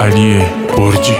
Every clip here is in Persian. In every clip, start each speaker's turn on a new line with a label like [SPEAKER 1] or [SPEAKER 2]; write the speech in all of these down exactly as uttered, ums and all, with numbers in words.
[SPEAKER 1] علی برجی.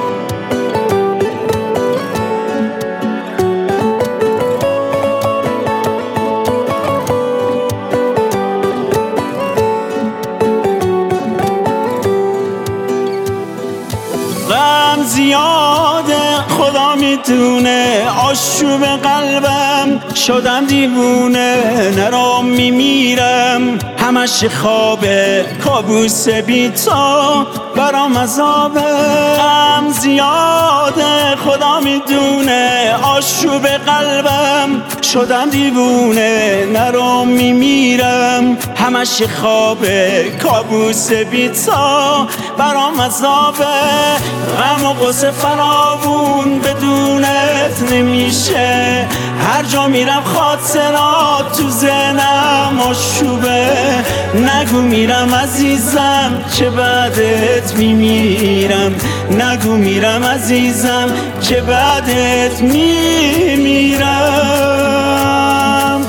[SPEAKER 2] غم زیاده خدا میدونه، آشوب قلبم شدم دیوونه، نرام میمیرم همش خوابه، کابوس بیتا برام عذابه. غم زیاده خدا میدونه، آشوب قلبم شدم دیوونه، نرام میمیرم همش خوابه، کابوس بیتا برام عذابه. غم و غصه فراوون بدونت نمیشه، هر جا میرم خاطرات تو ذهنم آشوبه. نگو میرم عزیزم که بعدت میمیرم، نگو میرم عزیزم که بعدت میمیرم.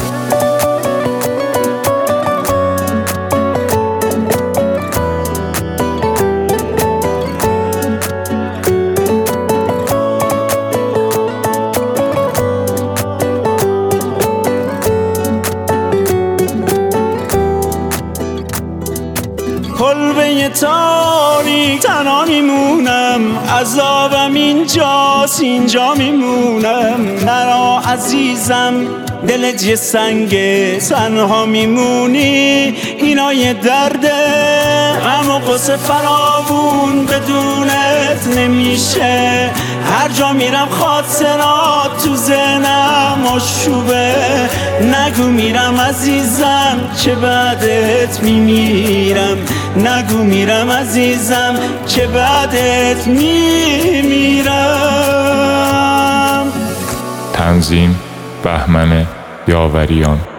[SPEAKER 2] کلبه تاریک تنها میمونم، عذابم اینجاست اینجا میمونم. نرا عزیزم دلت یه سنگه، تنها میمونی اینا یه درده. غم و غصه فراوون بدونت نمیشه، هر جا میرم خاطرات تو ذهنم آشوبه. نگو میرم عزیزم که بعدت میمیرم، نگو میرم عزیزم که بعدت میمیرم.
[SPEAKER 1] تنظیم بهمن یاوریان.